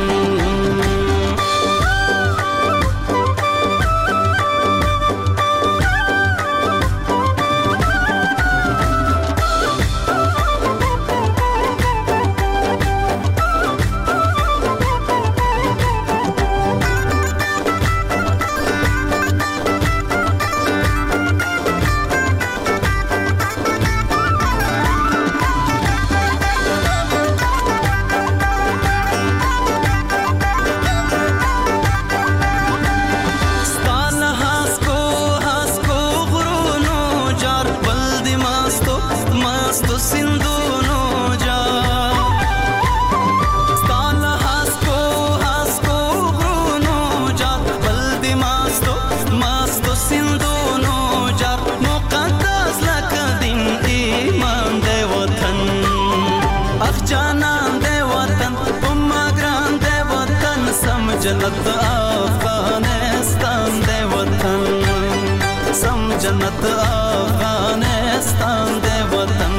جنت افغانستان دی وطن سم جنت افغانستان دی وطن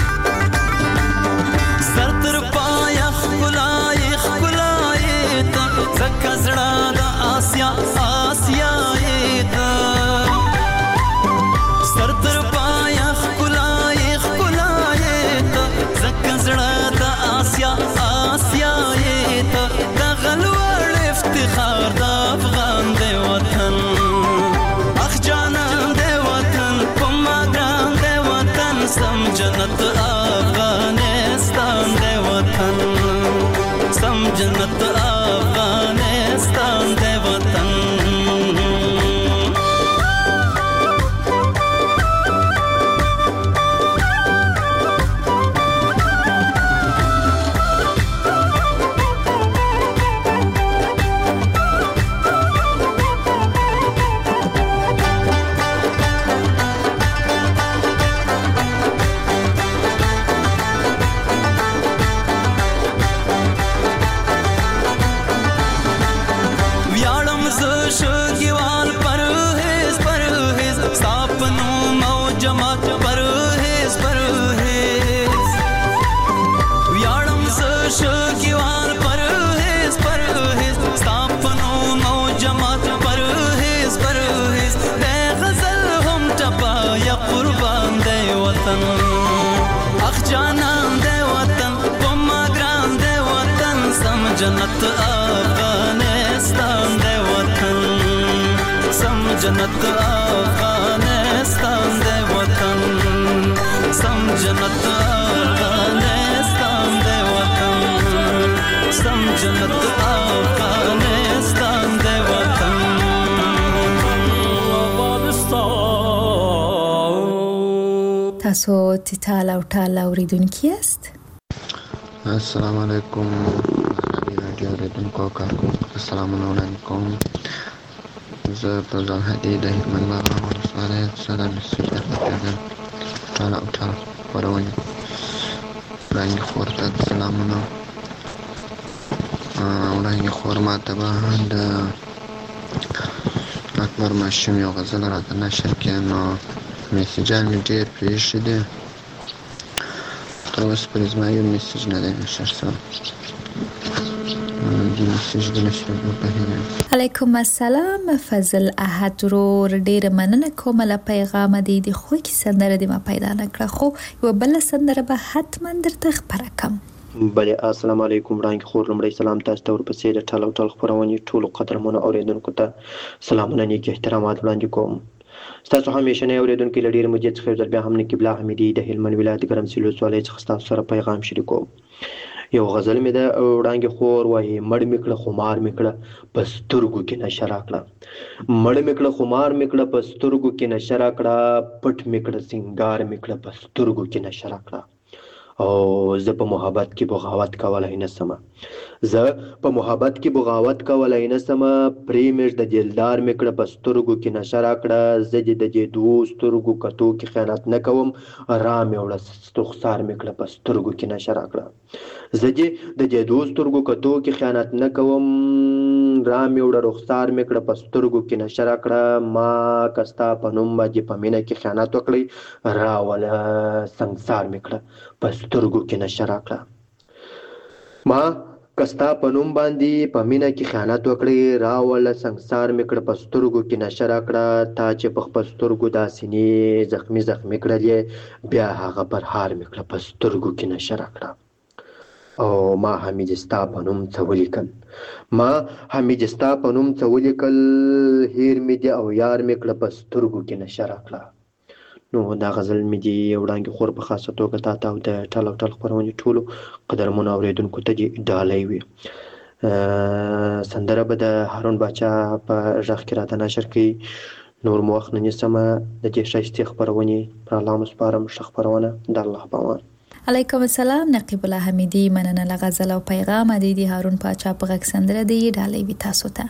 سر تر پایا خلای خلای ته پنو مو جماعت پرهیز پرهیز ویاړم زه شګیوال پرهیز پرهیز ستا پنو مو جماعت پرهیز پرهیز د غزل هم ټپا یا قربان دی وطن اخ جانان دی وطن پما ګران دی وطن سم جنت افغانستان دی وطن سم جنت افغانستان دی وطن سم جنت افغانستان دی وطن سم جنت افغانستان دی وطن تاسو تیتال او ټال اوریدونکي یاست. السلام علیکم رادیو اوریدونکو کارکونکو ته سلامونه وړاندې کوم. زه فضل هدي د هلمند بابا ولسوالۍ صدر مسجد درته ټال او ټال خپرونې وړاندې خور ته سلامونه. وړاندې خور ما ته به د اکبر ماشوم یو غزل راته نشر کړي نو میسیجان مې ډېر پرېښي دي تر اوسه پورې زما یو میسیج نه دی نشر شوی. د میسیج د نشرېدو په هیله یم. علیکم السلام فضل احد ورور، ډېره مننه کوم له پیغامه دی. د خوږې سندره دې ما پیدا نه کړه خو یوه بله سندره به حتما درته خپره کړم. بلې السلام علیکم وړاندې خور لومړی سلام تاسو ته ورپسې د ټال او ټال خپرونې ټولو قدرمنو اورېدونکو ته سلامونه نیک احترامات وړاندې کوم. ستاسو همیشنی اورېدونکي له ډېرې مودې څخه یو ځل بیا هم نقیب الله حمیدي د هلمند ولایت ګرمسیر ولسوالۍ څخه ستاسو سره پیغام شریکوم. یو غزل مې ده وړاندې خور وایي مړ مې کړه خمار مې کړه په سترګو کې نشه راکړه مړ مې کړه خمار مې کړه په سترګو کې نشه راکړه پټ مې کړه سینګار مې کړه په سترګو کې نشه راکړه او زه په محبت کې بغاوت کولی نه سمه زه په محبت کې بغاوت کولی نه سمه پرې مې د دلدار مې کړه په سترګو کې نشه راکړه زه دې د دې دوو سترګو کتو کې خیانت نه کوم را مې وړه رخسار مې کړه په سترګو کې نشه راکړه زه دې د دې دوو سترګو کتو کې خیانت نه کوم را مې وړه رخسار مې کړه په سترګو کې نشه راکړه ما که ستا په نوم باندې په مینه کې خیانت وکړی راوله سنګسار مې کړه په سترګو کې نشه راکړه ما که ستا په نوم باندې په مینه کې خیانت وکړی راوله سنګسار مې کړه په سترګو کې نشه راکړه تا چې په خپل سترګو دا سینې زخمي زخمي کړلې بیا هغه پر هار مې کړه په سترګو کې نشه راکړه او ما حمید ستا په نوم څه ولیکل ما حمید ستا په نوم څه ولیکل هیر مې دي او یار مې کړه په سترګو کې نشه راکړه. نو دا غزل مې دي وړاندې خور په خاصه توګه تا ته او د ټال او ټال خپرونې ټولو قدرمنو اورېدونکو ته دې ډالۍ وي. سندره به د هارون باچا په غږ کې راته نشر کړي. نور مو وخت نه نیسمه د دې ښایستې خپرونې پر الله مسپارم ښه خپرونه د الله په امان. علیکم السلام نقیب الله حمیدي، مننه له غزل او پیغام دی د هارون باچا په غږ سندره دی ډالۍ وي تاسو ته.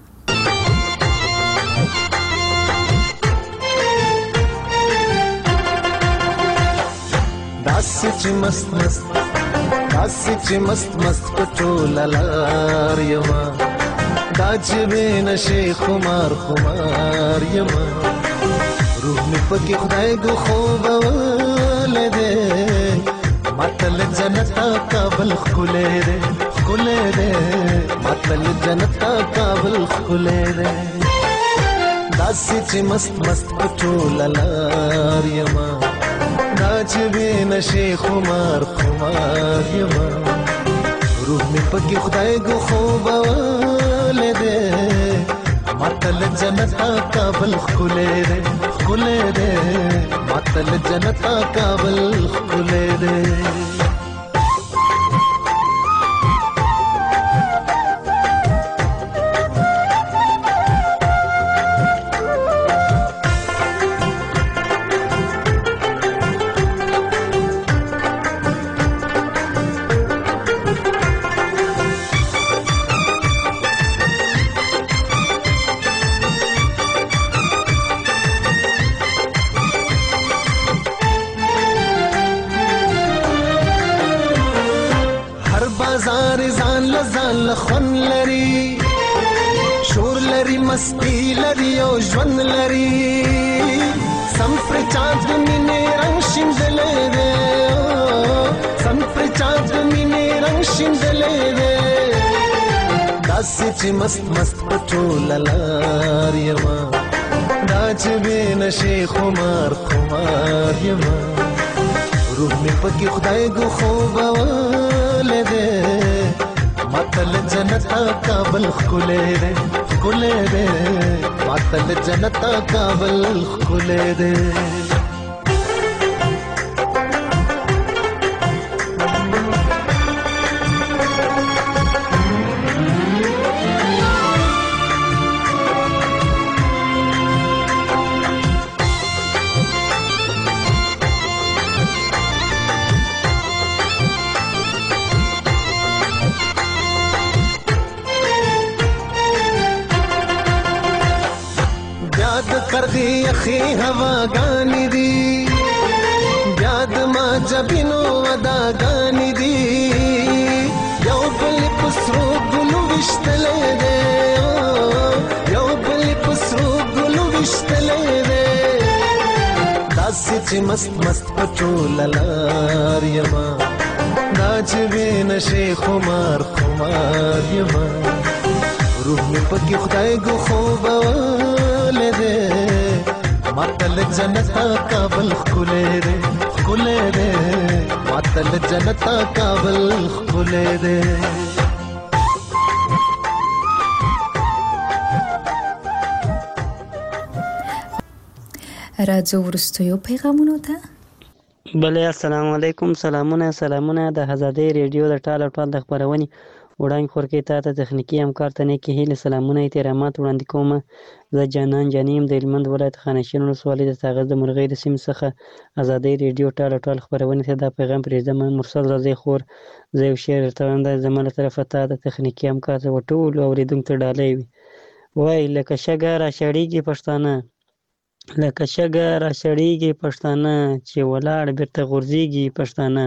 داسې چې مست مست داسې چې مست مست په ټوله لار یمه دا چې بې نشې خمار خمار یمه روح مې پکې خدای ګو خوبولی دی ماته له جنته کابل ښکلی دی ښکلی دی ماته له جنته کابل ښکلی دی داسې چې مست مست په ټوله لار یمه دا چې بې نشې خمار خمار یمه روح مې پکې خدای ګو خوبولی دی ماته له جنته کابل ښکلی دی ښکلی دی ماته له جنته کابل ښکلی دی. خون لري شور لري مستی لري او ژوند لري شیندلې دې داسې چې مست مست پټول لار یما دا چې به نشي خمار خمار یما روح می پکې خدای ګو خوب ولده ماتل جنت کابل خلې دې خلې دې ماتل جنت کابل خلې دې کردی اخی هوا گانی دی بیاد ما جبینو ودا گانی دی یو بل پسرو گلو وشتلے دے یو بل پسرو گلو وشتلے دے داسی چی مست مست پچو للار یما ناچ بی نشی خمار خمار یما روح می پکی خدای گو خوب ولده ماتل جنت کابل خلې دې خلې دې ماتل جنت کابل خلې دې راځو ورستیو پیغامونو ته بله السلام علیکم سلامونه سلامونه د آزادۍ ریډیو د ټال او ټال د خپرونې وړاندې خورکې تا ته تخنیکي همکار ته نیکې هیلې سلامونه احترامات وړاندې کوم زه جانان جاني یم د هلمند ولایت خانشین ولسوالۍ د ساغر د مرغۍ د سیمې څخه آزادۍ ریډیو ټال او ټال خپرونې ته دا پیغام پرېږدم مرسل راځئ خور زه یو شعر درته وایم دا زما له طرفه تا د تخنیکي همکار ته و ټولو اورېدونکو ته ډالۍ وي وایي لکه شګه راشړېږي پښتانه لکه شګه راشړېږي پښتانه چې ولاړ بېرته غورځېږي پښتانه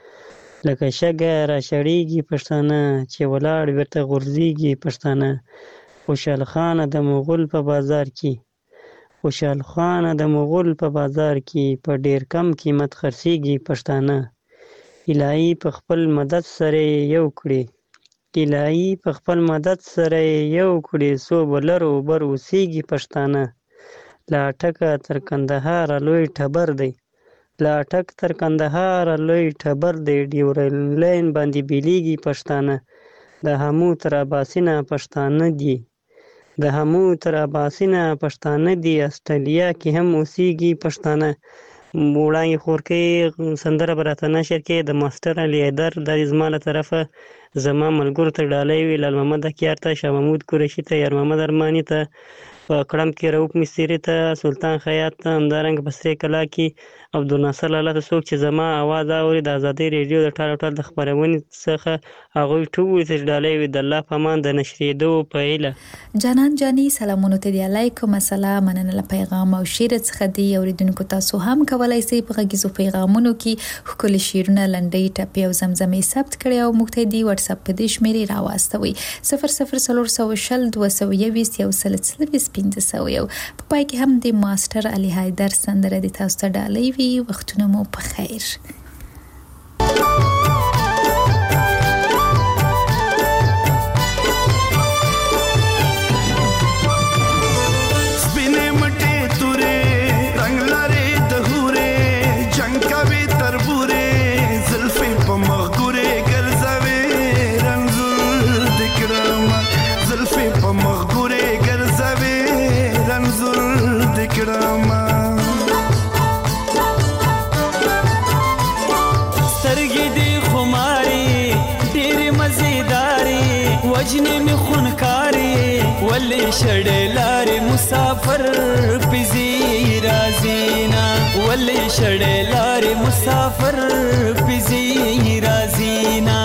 لکه شګه راشړېږي پښتانه چې ولاړ بېرته غورځېږي پښتانه خوشحال خان د مغول په بازار کې خوشحال خان د مغول په بازار کې په ډېر کم قیمت خرڅېږي پښتانه الهي په خپل مدد سره یو کړي الهي په خپل مدد سره یو کړي څو به لر او بر اوسېږي پښتانه له اټکه تر کندهاره لوی ټبر دی له اټک تر کندهاره لوی ټبر دی ډیورنډ لاین باندې بیلیږي پښتانه د همو تر اباسینه پښتانه دي د همو تر اباسینه پښتانه دي استرالیا کې هم اوسېږي پښتانه وړاندې خورکې سندره به راته نشر کې د ماسټر علي حیدر دا زما له طرفه زما ملګرو ته ډالۍ وي لال محمد اکیار ته شاه محمود قریشي ته یار محمد ارماني ته په کړم کې رؤف مستري ته سلطان خیاط ته همدارنګه په سرې کلا کې عبدالناصر لالا ته څوک چې زما اواز اوري د آزادۍ ریډیو د ټال ټال د خپرونې څخه هغوی ټول ته ډالۍ وي د الله په امان د نشرېدو په هیله جانان جاني سلامونه ته دی علیکم السلام مننه له پیغام او شعر څخه دی اوریدونکو تاسو هم کولای شئ په غږیزو پیغامونو کې ښکلي شعرونه لنډۍ ټپې او زمزمې ثبت کړئ او موږ ته دی واتس اپ په دې شمیرې راواستوئ صفر صفر څلور سوه شل دوه سوه یویشت یو سل څلوېښت پنځه سوه یو په پای کې هم د ماسټر علي حیدر سندره د تاسو ته ډالۍ وي وختونه مو په خیر وجنې مې خونکارې ولې شړې لارې مسافر پزي رازینا ولې شړې لارې مسافر پزي رازینا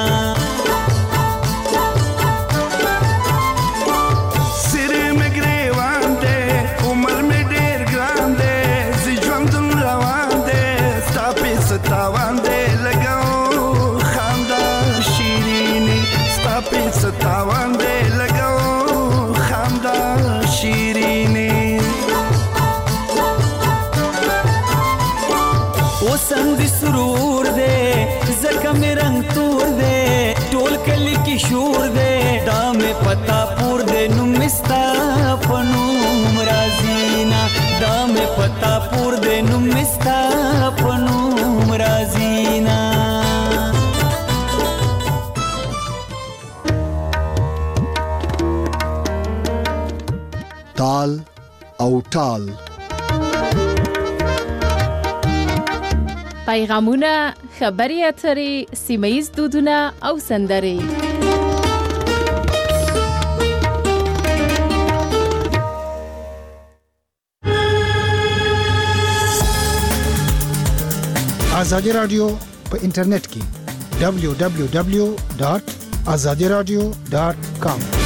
سر مې ګریوان دې عمر مې ډېر ګران دې زه ژوند دومره روان دې ستا په ستاوان دې لګاو خندا شیرینې ستا په ستاوان دې لګاو خندا شیرینې اوسم دې سرور دې زکه مې رنگ تور دې ټول کلی کې شور دی دا مې پتا پور دی نوم مستا پنوم رازینا دا مې پتا پور دی نوم مستا پنوم رازینا تال او ټال پیغامونه خبري اترې سیمایي دودونه او سندرې ازادي رادیو په انټرنیټ کې دبلیو دبلیو دبلیو ډاٹ ازادي رادیو ډاٹ کام